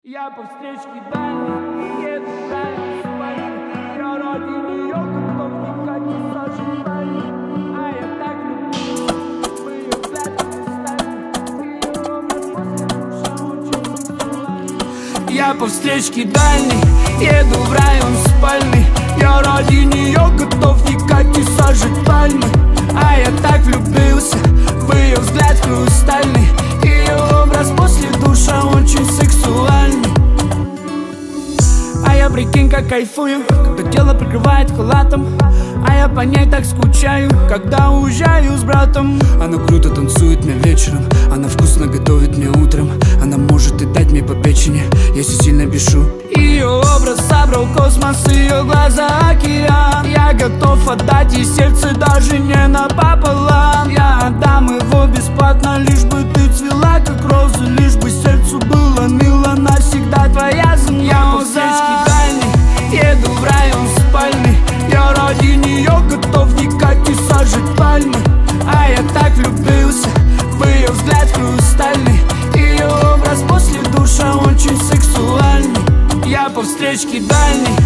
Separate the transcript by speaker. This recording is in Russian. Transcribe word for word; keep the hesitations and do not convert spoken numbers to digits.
Speaker 1: Я по встречке дальней еду в район спальни. Я ради нее готов никак не сожалеть. А я так люблю, мы ее взгляд стали. Ее образ после душа очень сексуальный. Я по встречке дальней еду в район спальни. Я ради нее готов никак не сожалеть пальмы. А я так влюбился в ее взгляд хрустальный. Ее образ после душа очень сексуальный. А я прикинь как кайфую, когда тело прикрывает халатом. А я по ней так скучаю, когда уезжаю с братом.
Speaker 2: Она круто танцует мне вечером, она вкусно готовит мне утром. Она может и дать мне по печени, если сильно бешу.
Speaker 1: Ее образ собрал космос, ее глаза океан. Я готов отдать ей сердце даже не напополам. Я отдам его бесплатно, лишь бы ты цвела как роза. Лишь бы сердцу было мило, навсегда твоя земля. Я по встречке дальней еду в район спальни. Я ради нее готов никак не сажать пальмы. А я так влюбился в ее взгляд хрустальный. Ее образ после душа очень сексуальный. Я по встречке дальней